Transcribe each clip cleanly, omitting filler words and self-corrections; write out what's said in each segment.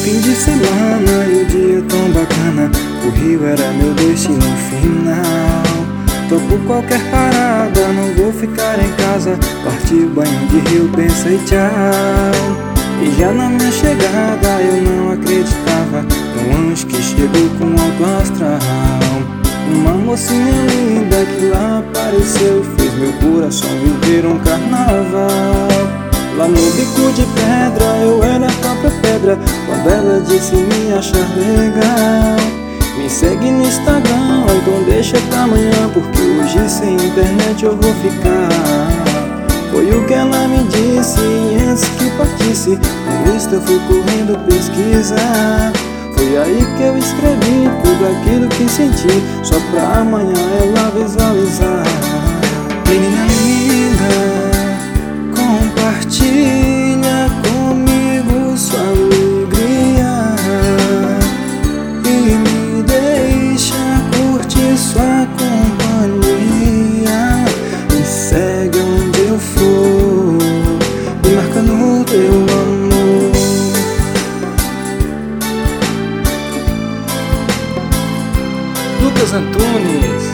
fim de semana e o dia tão bacana, o Rio era meu destino final. Topo qualquer parada, não vou ficar em casa. Parti banho de rio, pensei tchau. E já na minha chegada eu não acreditava no anjo que chegou com alto astral. Uma mocinha linda que lá apareceu e fez meu coração viver um carnaval. Lá no bico de pedra eu era a própria pedra, quando ela disse me achar legal. Me segue no Instagram, então deixa pra amanhã, porque hoje sem internet eu vou ficar. Foi o que ela me disse e antes que partisse no Insta eu fui correndo pesquisar. Foi aí que eu escrevi tudo aquilo que senti, só pra amanhã ela visualizar. Menina linda, compartilha comigo sua alegria e me deixa curtir sua companhia. Me segue onde eu for, me marca no teu amor. Lucas Antunes.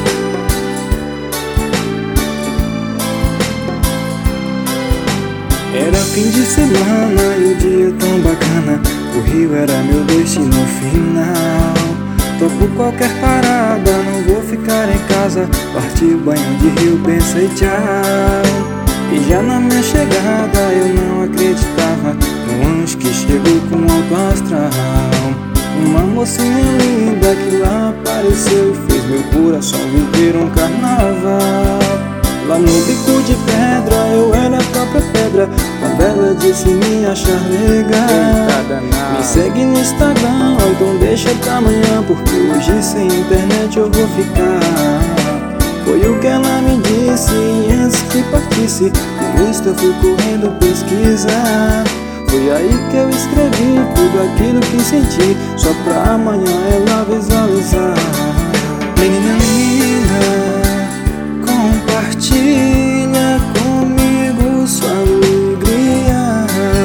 Era fim de semana e o dia tão bacana, o Rio era meu destino final. Topo qualquer parada, não vou ficar em casa. Parti banho de rio, pensei tchau. E já na minha chegada eu não acreditava no anjo que chegou com alto astral. Uma mocinha linda que lá apareceu e fez meu coração viver um carnaval. Lá no bico de pedra eu era a própria pedra, quando ela disse me achar legal. Me segue no Instagram, então deixa pra amanhã, porque hoje sem internet eu vou ficar. Foi o que ela me disse e antes que partisse no Insta eu fui correndo pesquisar. Foi aí que eu escrevi tudo aquilo que senti, só pra amanhã ela visualizar. Menina linda, compartilha comigo sua alegria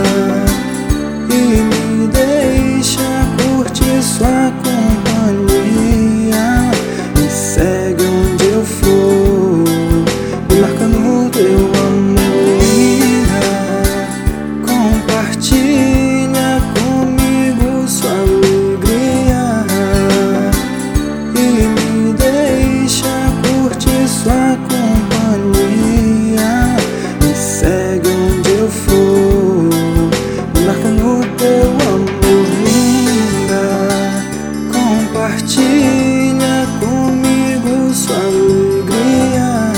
e me deixa curtir sua companhia. Me segue onde eu for, me marca no teu amor. Compartilha comigo sua alegria e me deixa curtir sua companhia. Me segue onde eu for, me marca no teu amor. Linda, compartilha comigo sua alegria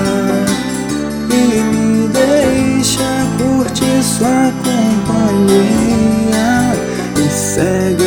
e me deixa curtir sua companhia. Me segue